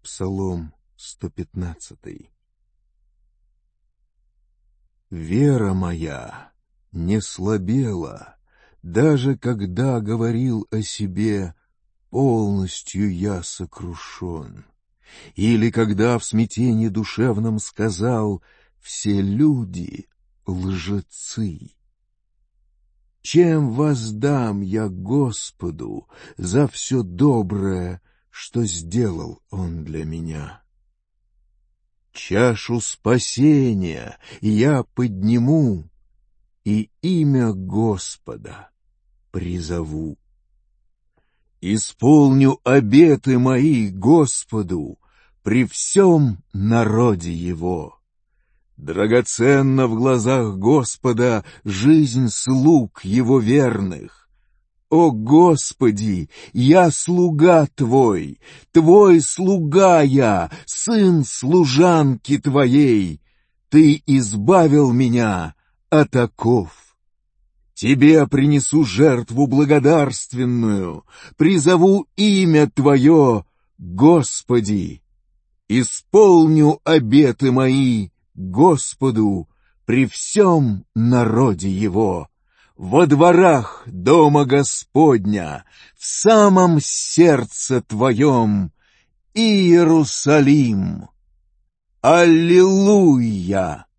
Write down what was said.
Псалом 115. Вера моя не слабела, даже когда говорил о себе: полностью я сокрушен, или когда в смятении душевном сказал: все люди лжецы. Чем воздам я Господу за все доброе, что сделал Он для меня? Чашу спасения я подниму и имя Господа призову. Исполню обеты мои Господу при всем народе Его. Драгоценна в глазах Господа жизнь слуг Его верных. О Господи, я слуга Твой, Твой слуга я, сын служанки Твоей. Ты избавил меня от оков. Тебе принесу жертву благодарственную, призову имя Твое, Господи. Исполню обеты мои Господу при всем народе Его. Во дворах дома Господня, в самом сердце Твоем, Иерусалим. Аллилуйя!